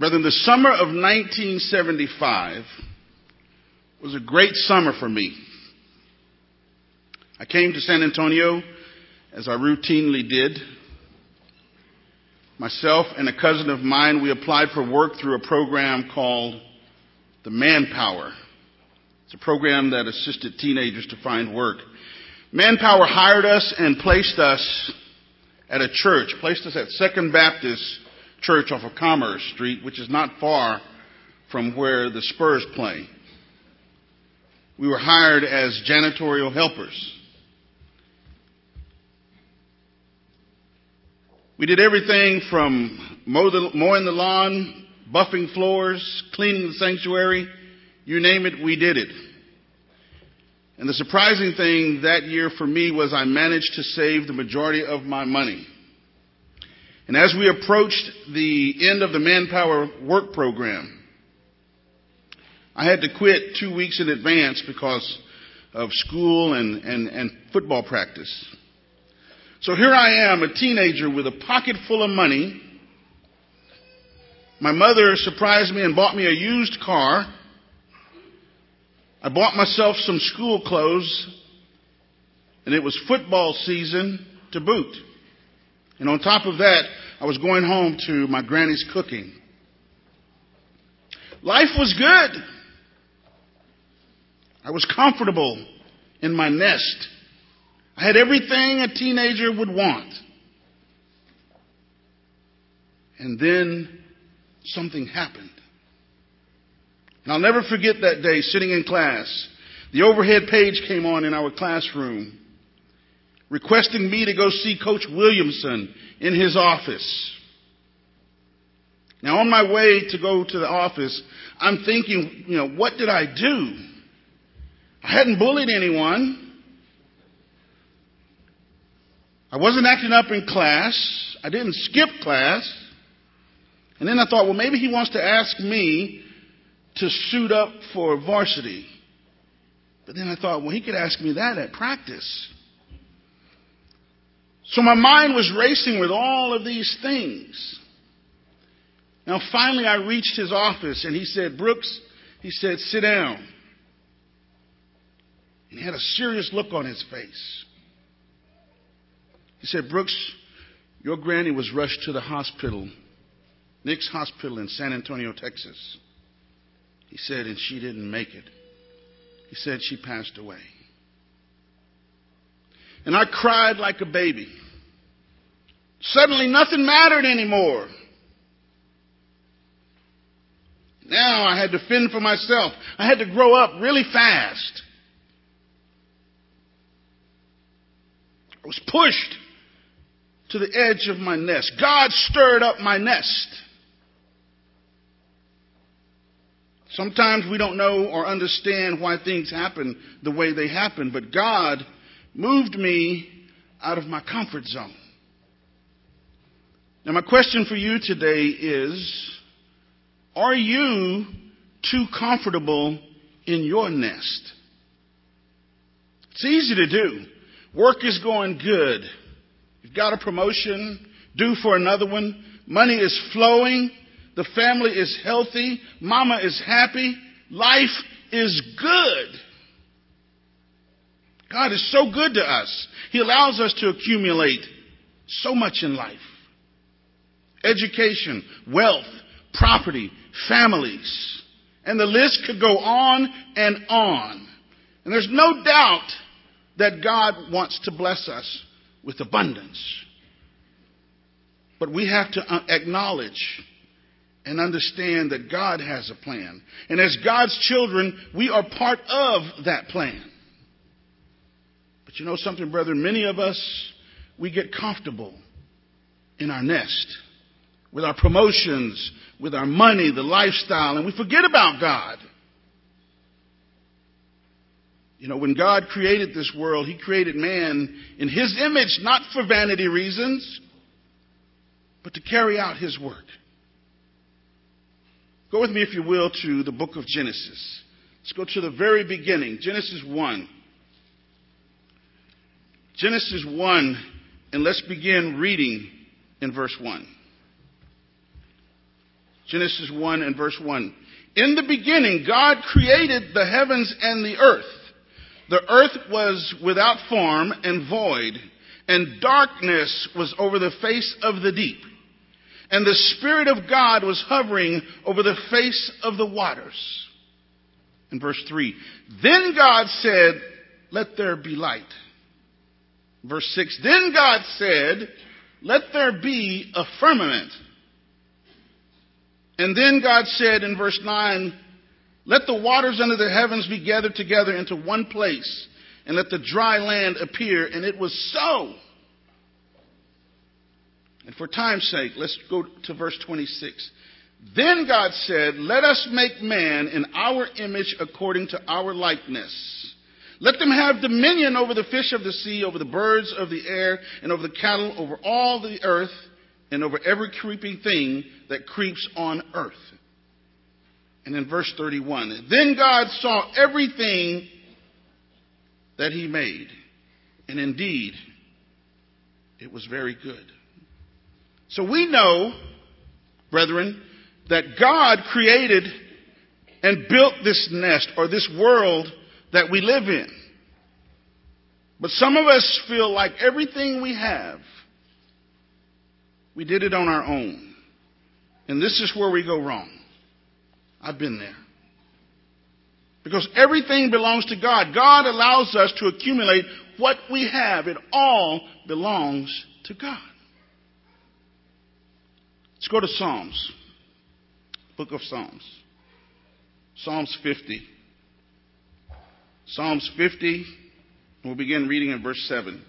Brethren, the summer of 1975 was a great summer for me. I came to San Antonio, as I routinely did. Myself and a cousin of mine, we applied for work through a program called the Manpower. It's a program that assisted teenagers to find work. Manpower hired us and placed us at a church, placed us at Second Baptist Church off of Commerce Street, which is not far from where the Spurs play. We were hired as janitorial helpers. We did everything from mowing the lawn, buffing floors, cleaning the sanctuary, you name it, we did it. And the surprising thing that year for me was I managed to save the majority of my money. And as we approached the end of the Manpower work program, I had to quit 2 weeks in advance because of school and football practice. So here I am, a teenager with a pocket full of money. My mother surprised me and bought me a used car. I bought myself some school clothes, and it was football season to boot. And on top of that, I was going home to my granny's cooking. Life was good. I was comfortable in my nest. I had everything a teenager would want. And then something happened. And I'll never forget that day sitting in class. The overhead page came on in our classroom, requesting me to go see Coach Williamson in his office. Now, on my way to go to the office, I'm thinking, what did I do? I hadn't bullied anyone. I wasn't acting up in class. I didn't skip class. And then I thought, well, maybe he wants to ask me to suit up for varsity. But then I thought, well, he could ask me that at practice. So my mind was racing with all of these things. Now, finally, I reached his office, and he said, Brooks, he said, sit down. And he had a serious look on his face. He said, Brooks, your granny was rushed to the hospital, Nick's Hospital in San Antonio, Texas. He said, and she didn't make it. He said she passed away. And I cried like a baby. Suddenly nothing mattered anymore. Now I had to fend for myself. I had to grow up really fast. I was pushed to the edge of my nest. God stirred up my nest. Sometimes we don't know or understand why things happen the way they happen, but God moved me out of my comfort zone. Now, my question for you today is, are you too comfortable in your nest? It's easy to do. Work is going good. You've got a promotion, due for another one. Money is flowing. The family is healthy. Mama is happy. Life is good. God is so good to us. He allows us to accumulate so much in life. Education, wealth, property, families. And the list could go on and on. And there's no doubt that God wants to bless us with abundance. But we have to acknowledge and understand that God has a plan. And as God's children, we are part of that plan. But you know something, brethren? Many of us, we get comfortable in our nest with our promotions, with our money, the lifestyle, and we forget about God. You know, when God created this world, He created man in His image, not for vanity reasons, but to carry out His work. Go with me, if you will, to the book of Genesis. Let's go to the very beginning, Genesis 1. Genesis 1, and let's begin reading in verse 1. Genesis 1 and verse 1. In the beginning, God created the heavens and the earth. The earth was without form and void, and darkness was over the face of the deep. And the Spirit of God was hovering over the face of the waters. In verse 3, then God said, let there be light. Verse 6, then God said, let there be a firmament. And then God said in verse 9, let the waters under the heavens be gathered together into one place, and let the dry land appear. And it was so. And for time's sake, let's go to verse 26. Then God said, let us make man in our image according to our likeness. Let them have dominion over the fish of the sea, over the birds of the air, and over the cattle, over all the earth, and over every creeping thing that creeps on earth. And in verse 31, then God saw everything that he made, and indeed, it was very good. So we know, brethren, that God created and built this nest, or this world that we live in. But some of us feel like everything we have, we did it on our own. And this is where we go wrong. I've been there. Because everything belongs to God. God allows us to accumulate what we have. It all belongs to God. Let's go to Psalms. Book of Psalms. Psalms 50. Psalms 50, we'll begin reading in verse 7.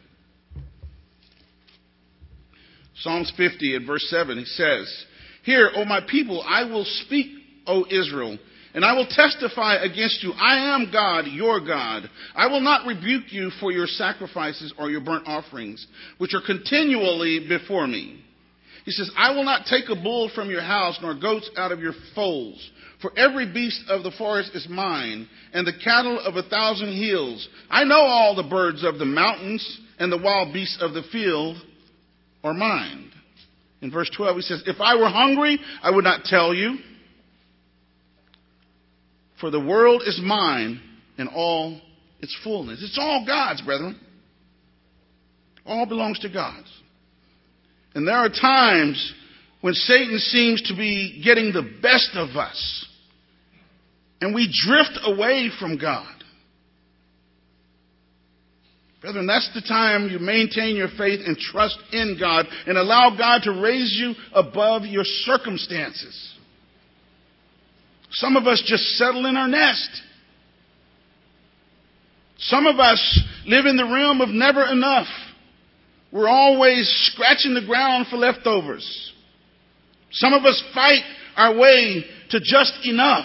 Psalms 50 at verse 7, he says, hear, O my people, I will speak, O Israel, and I will testify against you. I am God, your God. I will not rebuke you for your sacrifices or your burnt offerings, which are continually before me. He says, I will not take a bull from your house, nor goats out of your folds. For every beast of the forest is mine, and the cattle of 1,000 hills. I know all the birds of the mountains, and the wild beasts of the field are mine. In verse 12, he says, if I were hungry, I would not tell you. For the world is mine, and all its fullness. It's all God's, brethren. All belongs to God. And there are times when Satan seems to be getting the best of us, and we drift away from God. Brethren, that's the time you maintain your faith and trust in God and allow God to raise you above your circumstances. Some of us just settle in our nest. Some of us live in the realm of never enough. We're always scratching the ground for leftovers. Some of us fight our way to just enough.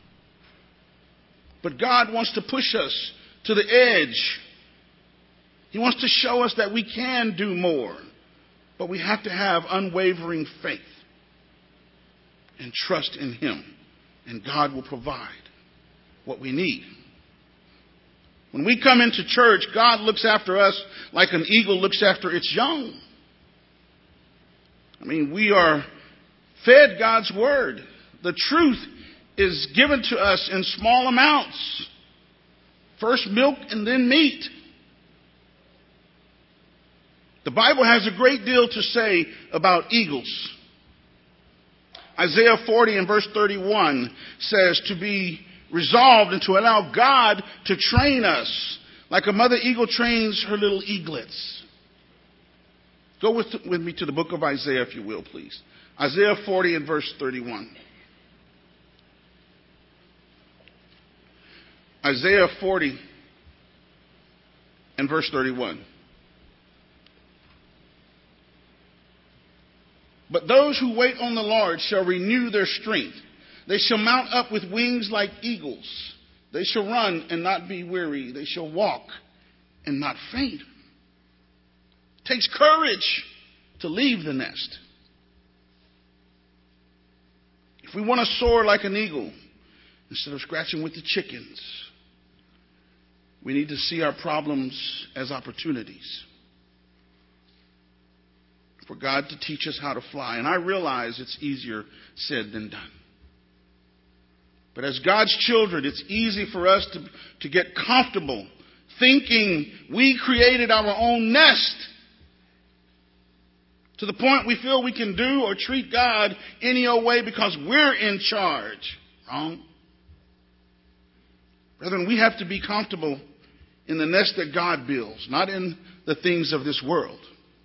But God wants to push us to the edge. He wants to show us that we can do more. But we have to have unwavering faith and trust in Him. And God will provide what we need. When we come into church, God looks after us like an eagle looks after its young. I mean, we are fed God's word. The truth is given to us in small amounts. First milk and then meat. The Bible has a great deal to say about eagles. Isaiah 40 and verse 31 says to be resolved and to allow God to train us like a mother eagle trains her little eaglets. Go with me to the book of Isaiah, if you will, please. Isaiah 40 and verse 31. Isaiah 40 and verse 31. But those who wait on the Lord shall renew their strength. They shall mount up with wings like eagles. They shall run and not be weary. They shall walk and not faint. It takes courage to leave the nest. If we want to soar like an eagle, instead of scratching with the chickens, we need to see our problems as opportunities. If for God to teach us how to fly. And I realize it's easier said than done. But as God's children, it's easy for us to get comfortable thinking we created our own nest, to the point we feel we can do or treat God any old way because we're in charge. Wrong. Brethren, we have to be comfortable in the nest that God builds, not in the things of this world.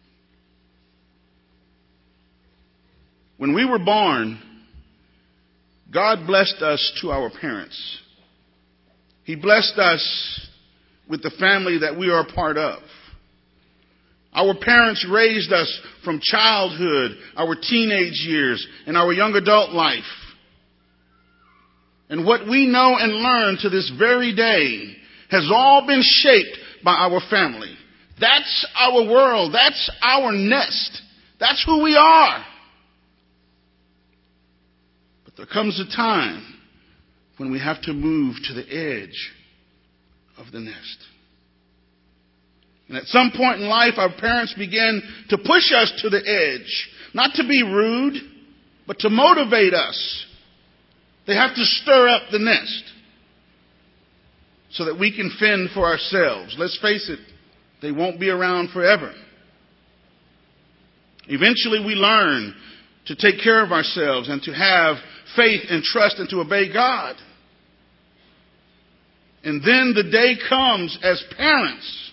When we were born, God blessed us to our parents. He blessed us with the family that we are a part of. Our parents raised us from childhood, our teenage years, and our young adult life. And what we know and learn to this very day has all been shaped by our family. That's our world. That's our nest. That's who we are. But there comes a time when we have to move to the edge of the nest. And at some point in life, our parents began to push us to the edge, not to be rude, but to motivate us. They have to stir up the nest so that we can fend for ourselves. Let's face it, they won't be around forever. Eventually we learn to take care of ourselves and to have faith and trust and to obey God. And then the day comes as parents,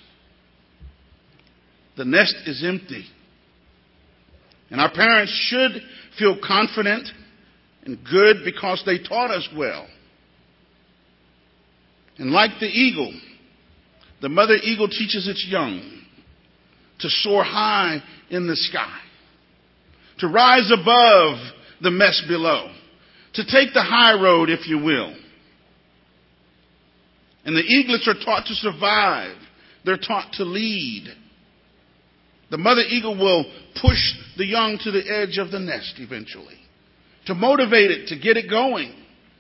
the nest is empty. And our parents should feel confident and good because they taught us well. And like the eagle, the mother eagle teaches its young to soar high in the sky, to rise above the mess below, to take the high road, if you will. And the eaglets are taught to survive. They're taught to lead. The mother eagle will push the young to the edge of the nest eventually, to motivate it, to get it going.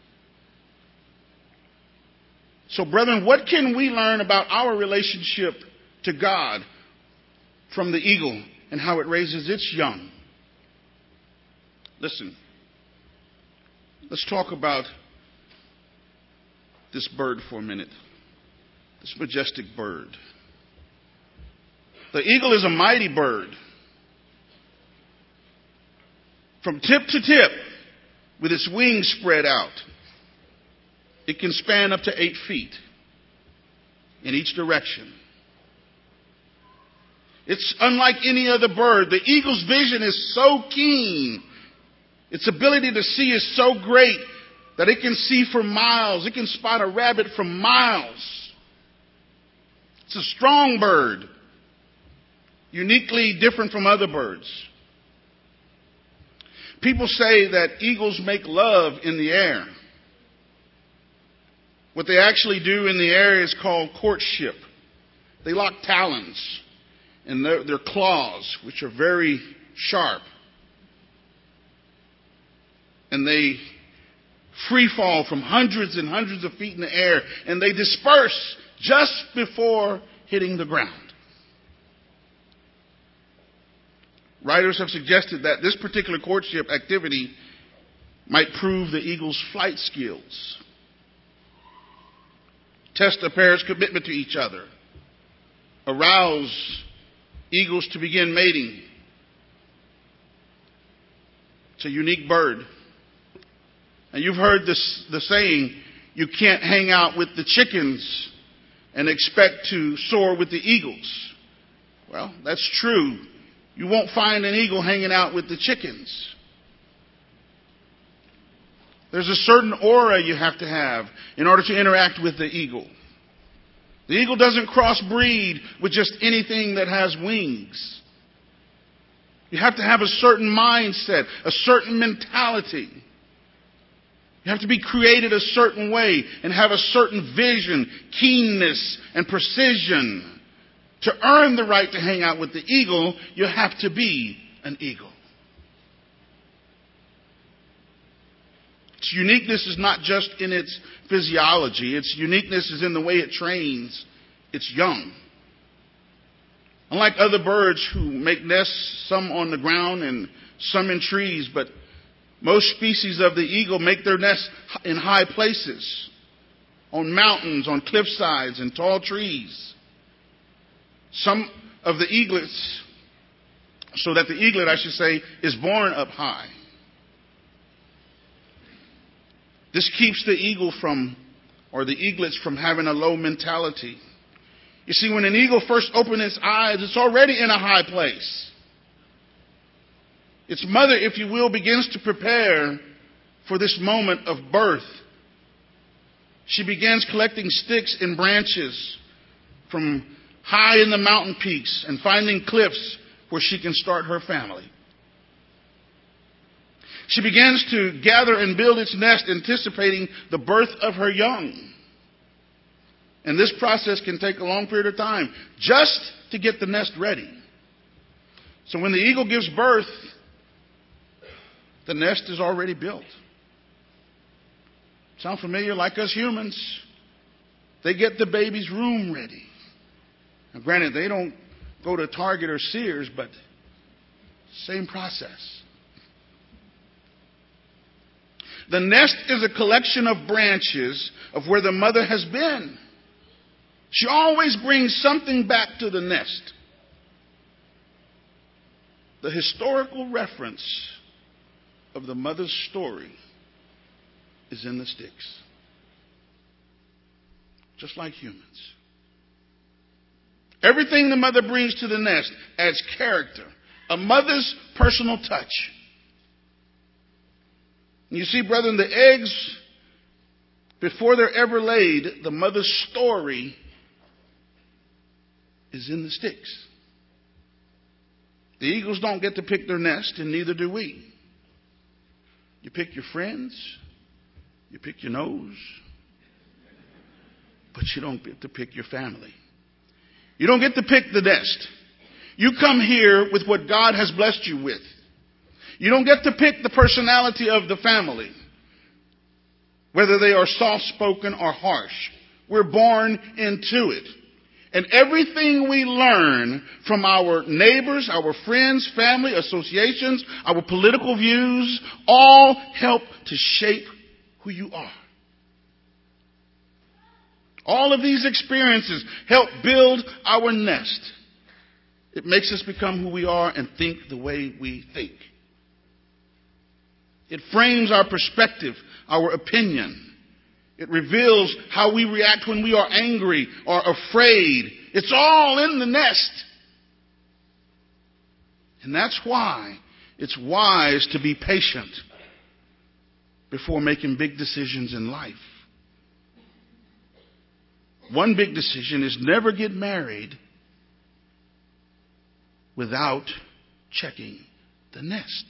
So, brethren, what can we learn about our relationship to God from the eagle and how it raises its young? Listen, let's talk about this bird for a minute, this majestic bird. The eagle is a mighty bird. From tip to tip, with its wings spread out, it can span up to 8 feet in each direction. It's unlike any other bird. The eagle's vision is so keen. Its ability to see is so great that it can see for miles. It can spot a rabbit from miles. It's a strong bird, uniquely different from other birds. People say that eagles make love in the air. What they actually do in the air is called courtship. They lock talons and their claws, which are very sharp. And they free fall from hundreds and hundreds of feet in the air, and they disperse just before hitting the ground. Writers have suggested that this particular courtship activity might prove the eagle's flight skills, test a pair's commitment to each other, arouse eagles to begin mating. It's a unique bird. And you've heard the saying, you can't hang out with the chickens and expect to soar with the eagles. Well, that's true. You won't find an eagle hanging out with the chickens. There's a certain aura you have to have in order to interact with the eagle. The eagle doesn't crossbreed with just anything that has wings. You have to have a certain mindset, a certain mentality. You have to be created a certain way and have a certain vision, keenness, and precision. To earn the right to hang out with the eagle, you have to be an eagle. Its uniqueness is not just in its physiology. Its uniqueness is in the way it trains its young. Unlike other birds who make nests, some on the ground and some in trees, but most species of the eagle make their nests in high places, on mountains, on cliff sides, and tall trees. Some of the eaglets, so that the eaglet, I should say, is born up high. This keeps the eaglets from having a low mentality. You see, when an eagle first opens its eyes, it's already in a high place. Its mother, if you will, begins to prepare for this moment of birth. She begins collecting sticks and branches from high in the mountain peaks and finding cliffs where she can start her family. She begins to gather and build its nest, anticipating the birth of her young. And this process can take a long period of time just to get the nest ready. So when the eagle gives birth, the nest is already built. Sound familiar? Like us humans, they get the baby's room ready. Now, granted, they don't go to Target or Sears, but same process. The nest is a collection of branches of where the mother has been. She always brings something back to the nest. The historical reference of the mother's story is in the sticks. Just like humans. Everything the mother brings to the nest adds character, a mother's personal touch. You see, brethren, the eggs, before they're ever laid, the mother's story is in the sticks. The eagles don't get to pick their nest, and neither do we. You pick your friends, you pick your nose, but you don't get to pick your family. You don't get to pick the nest. You come here with what God has blessed you with. You don't get to pick the personality of the family, whether they are soft-spoken or harsh. We're born into it. And everything we learn from our neighbors, our friends, family, associations, our political views, all help to shape who you are. All of these experiences help build our nest. It makes us become who we are and think the way we think. It frames our perspective, our opinion. It reveals how we react when we are angry or afraid. It's all in the nest. And that's why it's wise to be patient before making big decisions in life. One big decision is never get married without checking the nest.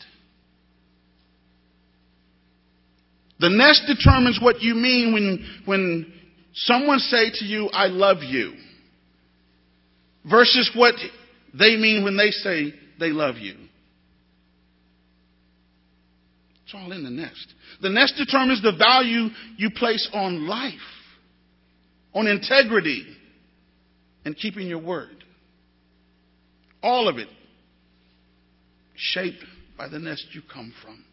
The nest determines what you mean when someone say to you, I love you, versus what they mean when they say they love you. It's all in the nest. The nest determines the value you place on life, on integrity, and keeping your word. All of it shaped by the nest you come from.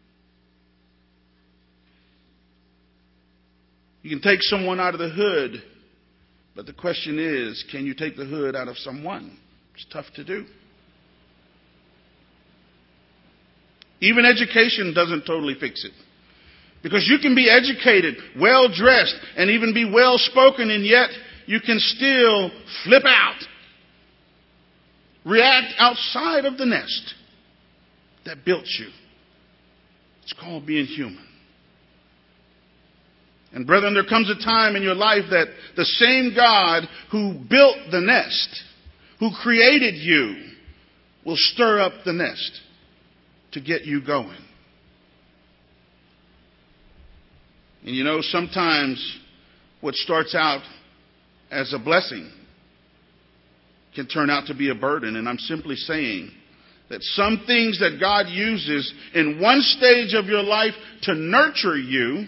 You can take someone out of the hood, but the question is, can you take the hood out of someone? It's tough to do. Even education doesn't totally fix it. Because you can be educated, well-dressed, and even be well-spoken, and yet you can still flip out, react outside of the nest that built you. It's called being human. And brethren, there comes a time in your life that the same God who built the nest, who created you, will stir up the nest to get you going. And you know, sometimes what starts out as a blessing can turn out to be a burden. And I'm simply saying that some things that God uses in one stage of your life to nurture you,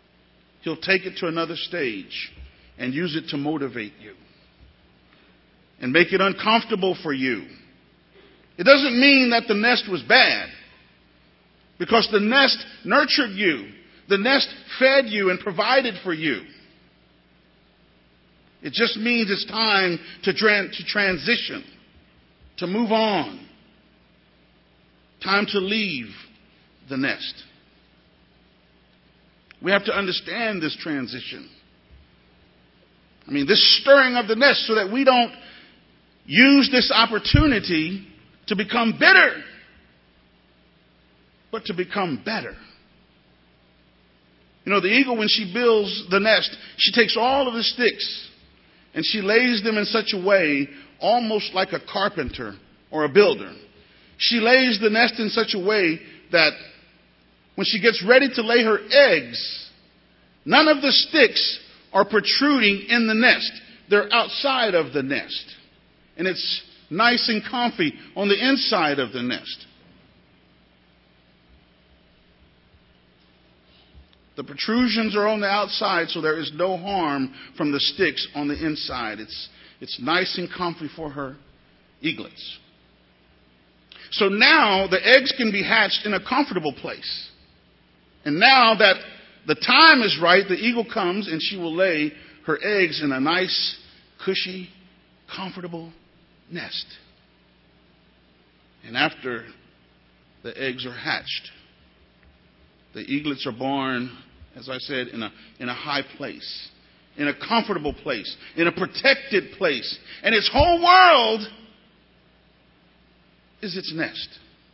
He'll take it to another stage and use it to motivate you. and make it uncomfortable for you. It doesn't mean that the nest was bad, because the nest nurtured you. The nest fed you and provided for you. It just means it's time to transition, to move on. Time to leave the nest. We have to understand this transition. This stirring of the nest, so that we don't use this opportunity to become bitter, but to become better. The eagle, when she builds the nest, she takes all of the sticks and she lays them in such a way, almost like a carpenter or a builder. She lays the nest in such a way that when she gets ready to lay her eggs, none of the sticks are protruding in the nest. They're outside of the nest. And it's nice and comfy on the inside of the nest. The protrusions are on the outside, so there is no harm from the sticks on the inside. It's nice and comfy for her eaglets. So now the eggs can be hatched in a comfortable place. And now that the time is right, the eagle comes and she will lay her eggs in a nice, cushy, comfortable nest. And after the eggs are hatched, the eaglets are born, as I said, in a high place, in a comfortable place, in a protected place. And its whole world is its nest.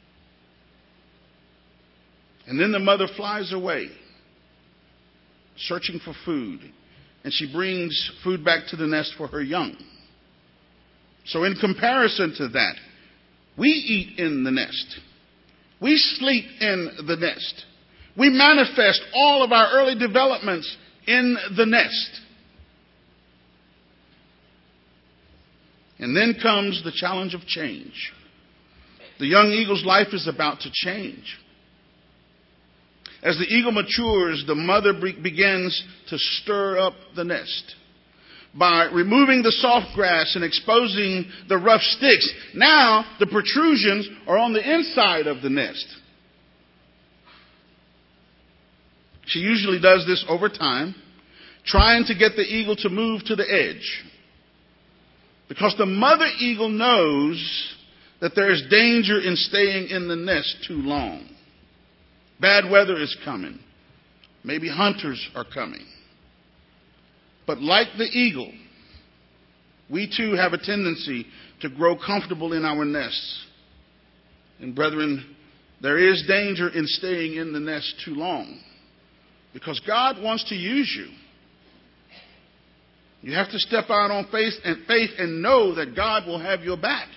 And then the mother flies away, searching for food. And she brings food back to the nest for her young. So in comparison to that, we eat in the nest. We sleep in the nest. We manifest all of our early developments in the nest. And then comes the challenge of change. The young eagle's life is about to change. As the eagle matures, the mother begins to stir up the nest. By removing the soft grass and exposing the rough sticks, now the protrusions are on the inside of the nest. She usually does this over time, trying to get the eagle to move to the edge. Because the mother eagle knows that there is danger in staying in the nest too long. Bad weather is coming. Maybe hunters are coming. But like the eagle, we too have a tendency to grow comfortable in our nests. And brethren, there is danger in staying in the nest too long, because God wants to use you. You have to step out on faith and know that God will have your back.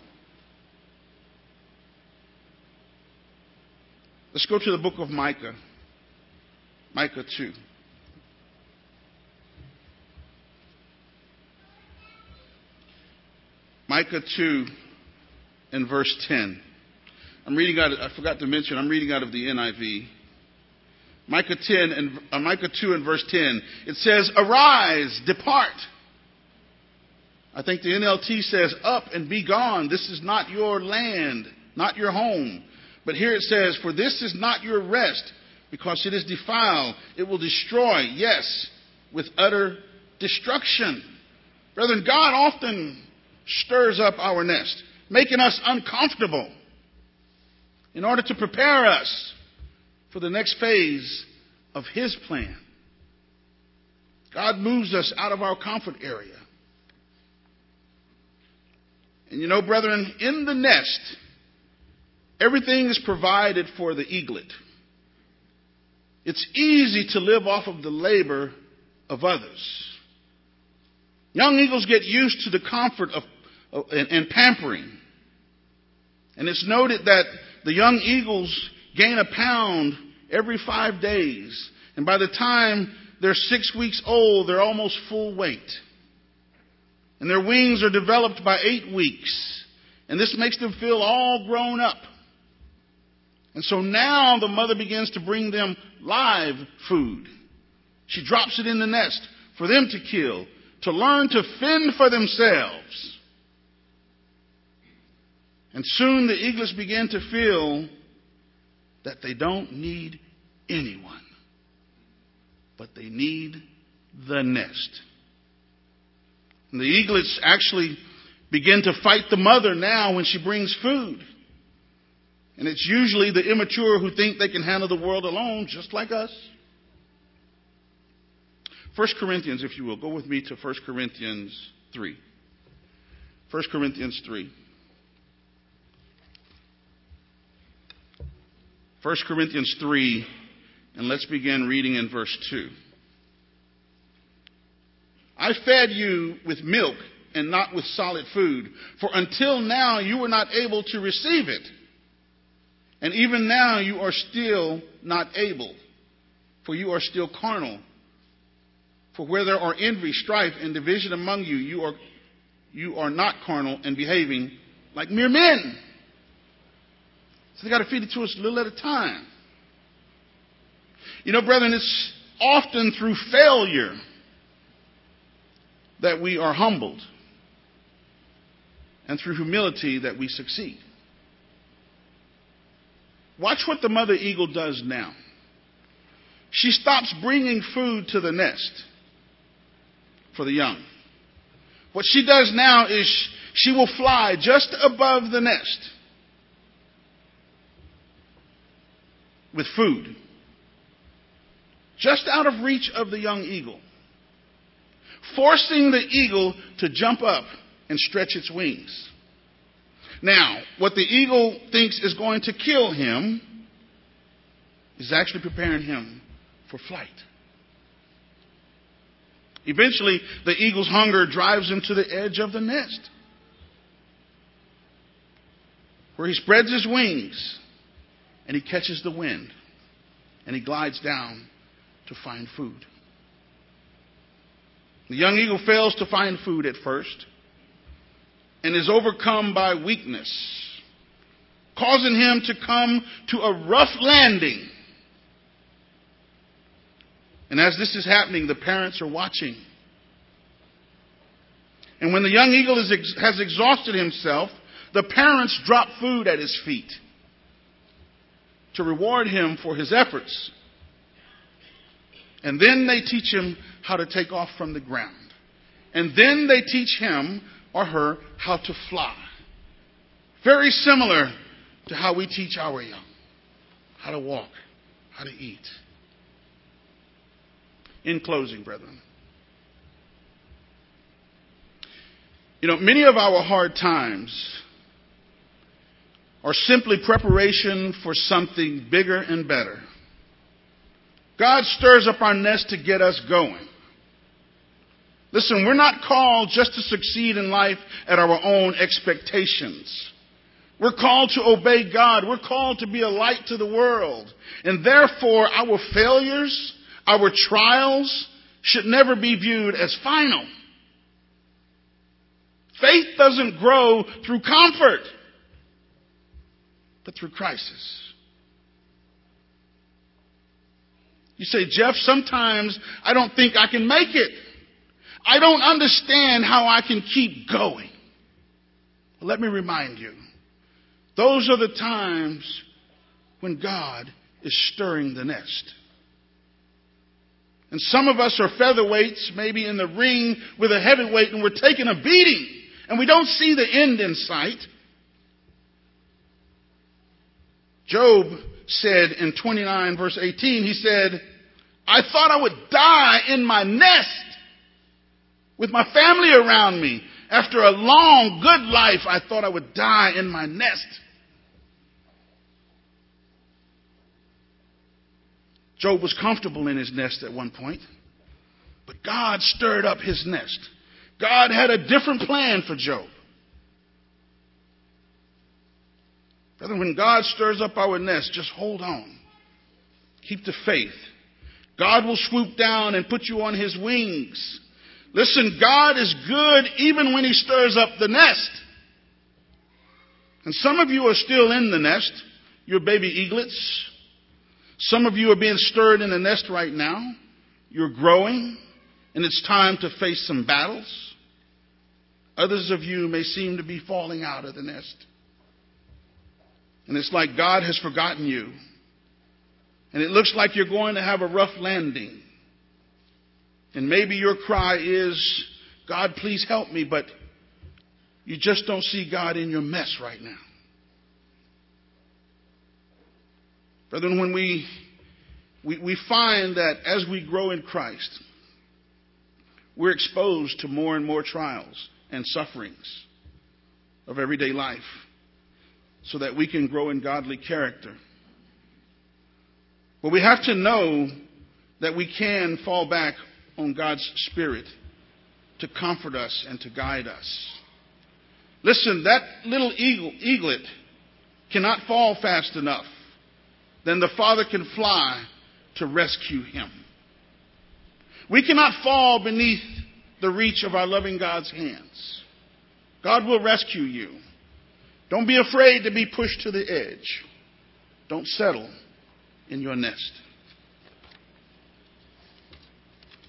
Let's go to the book of Micah. Micah 2. Micah 2 and verse 10. I forgot to mention, I'm reading out of the NIV. Micah 2 and verse 10. It says, "Arise, depart." I think the NLT says, "Up and be gone. This is not your land, not your home." But here it says, "For this is not your rest, because it is defiled. It will destroy, yes, with utter destruction." Brethren, God often stirs up our nest, making us uncomfortable in order to prepare us for the next phase of His plan. God moves us out of our comfort area. And you know, brethren, in the nest, everything is provided for the eaglet. It's easy to live off of the labor of others. Young eagles get used to the comfort and pampering. And it's noted that the young eagles gain a pound every 5 days. And by the time they're 6 weeks old, they're almost full weight. And their wings are developed by 8 weeks. And this makes them feel all grown up. And so now the mother begins to bring them live food. She drops it in the nest for them to kill, to learn to fend for themselves. And soon the eaglets begin to feel that they don't need anyone, but they need the nest. And the eaglets actually begin to fight the mother now when she brings food. And it's usually the immature who think they can handle the world alone, just like us. 1 Corinthians, if you will, go with me to 1 Corinthians 3. 1 Corinthians 3. 1 Corinthians 3, and let's begin reading in verse 2. I fed you with milk and not with solid food, for until now you were not able to receive it. And even now you are still not able, for you are still carnal. For where there are envy, strife, and division among you, you are not carnal and behaving like mere men. So they got to feed it to us a little at a time. You know, brethren, it's often through failure that we are humbled, and through humility that we succeed. Watch what the mother eagle does now. She stops bringing food to the nest for the young. What she does now is she will fly just above the nest with food, just out of reach of the young eagle, forcing the eagle to jump up and stretch its wings. Now, what the eagle thinks is going to kill him is actually preparing him for flight. Eventually, the eagle's hunger drives him to the edge of the nest, where he spreads his wings and he catches the wind and he glides down to find food. The young eagle fails to find food at first and is overcome by weakness, causing him to come to a rough landing. And as this is happening, the parents are watching. And when the young eagle has exhausted himself, the parents drop food at his feet to reward him for his efforts. And then they teach him how to take off from the ground. And then they teach him or her how to fly. Very similar to how we teach our young how to walk, how to eat. In closing, brethren, you know, many of our hard times are simply preparation for something bigger and better. God stirs up our nest to get us going. Listen, we're not called just to succeed in life at our own expectations. We're called to obey God. We're called to be a light to the world. And therefore, our failures, our trials, should never be viewed as final. Faith doesn't grow through comfort, but through crisis. You say, Jeff, sometimes I don't think I can make it. I don't understand how I can keep going. Well, let me remind you, those are the times when God is stirring the nest. And some of us are featherweights, maybe in the ring with a heavyweight, and we're taking a beating, and we don't see the end in sight. Job said in 29 verse 18, he said, I thought I would die in my nest with my family around me. After a long, good life, I thought I would die in my nest. Job was comfortable in his nest at one point, but God stirred up his nest. God had a different plan for Job. Brother, when God stirs up our nest, just hold on. Keep the faith. God will swoop down and put you on his wings. Listen, God is good even when he stirs up the nest. And some of you are still in the nest. You're baby eaglets. Some of you are being stirred in the nest right now. You're growing, and it's time to face some battles. Others of you may seem to be falling out of the nest. And it's like God has forgotten you. And it looks like you're going to have a rough landing. And maybe your cry is, God, please help me, but you just don't see God in your mess right now. Brethren, when we find that as we grow in Christ, we're exposed to more and more trials and sufferings of everyday life so that we can grow in godly character. But we have to know that we can fall back on God's Spirit to comfort us and to guide us. Listen, that little eaglet cannot fall fast enough. Then the Father can fly to rescue him. We cannot fall beneath the reach of our loving God's hands. God will rescue you. Don't be afraid to be pushed to the edge. Don't settle in your nest.